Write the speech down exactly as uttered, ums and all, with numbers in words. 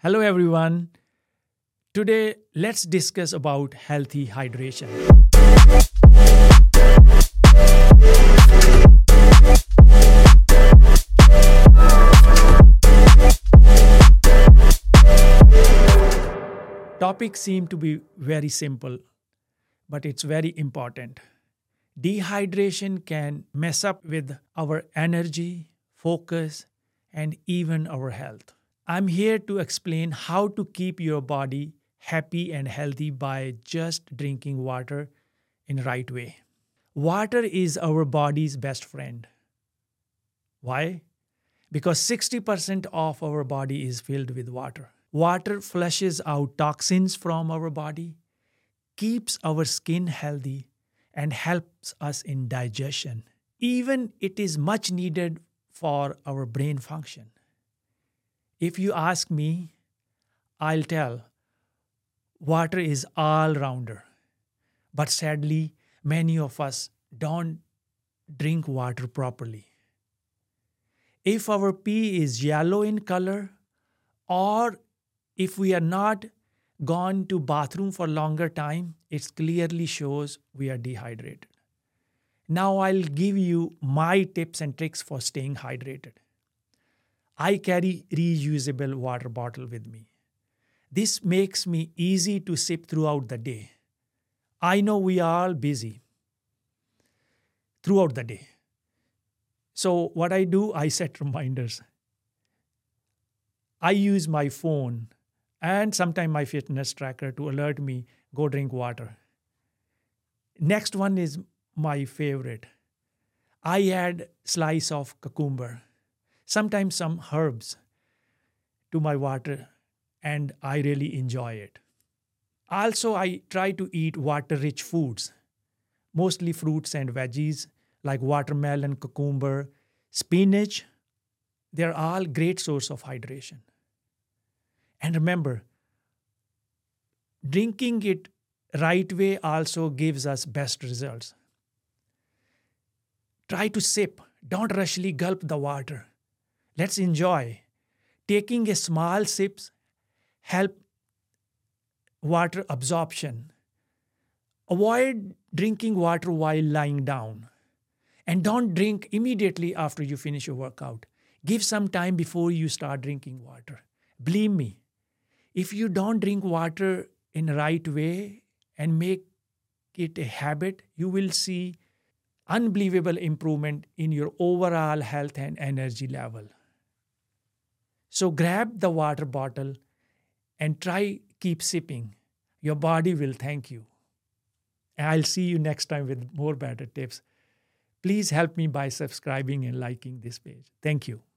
Hello everyone. Today let's discuss about healthy hydration. Topics seem to be very simple, but it's very important. Dehydration can mess up with our energy, focus, and even our health. I'm here to explain how to keep your body happy and healthy by just drinking water in right way. Water is our body's best friend. Why? Because sixty percent of our body is filled with water. Water flushes out toxins from our body, keeps our skin healthy, and helps us in digestion. Even it is much needed for our brain function. If you ask me, I'll tell water is all rounder. But sadly, many of us don't drink water properly. If our pee is yellow in color, or if we are not gone to bathroom for longer time, it clearly shows we are dehydrated. Now I'll give you my tips and tricks for staying hydrated. I carry reusable water bottle with me. This makes me easy to sip throughout the day. I know we are all busy throughout the day. So what I do, I set reminders. I use my phone and sometimes my fitness tracker to alert me, go drink water. Next one is my favorite. I add slice of cucumber, sometimes some herbs to my water, and I really enjoy it. Also, I try to eat water-rich foods, mostly fruits and veggies like watermelon, cucumber, spinach. They're all great source of hydration. And remember, drinking it right way also gives us best results. Try to sip. Don't rushly gulp the water. Let's enjoy. Taking a small sips help water absorption. Avoid drinking water while lying down. And don't drink immediately after you finish your workout. Give some time before you start drinking water. Believe me, if you don't drink water in the right way and make it a habit, you will see unbelievable improvement in your overall health and energy level. So grab the water bottle and try keep sipping. Your body will thank you. And I'll see you next time with more better tips. Please help me by subscribing and liking this page. Thank you.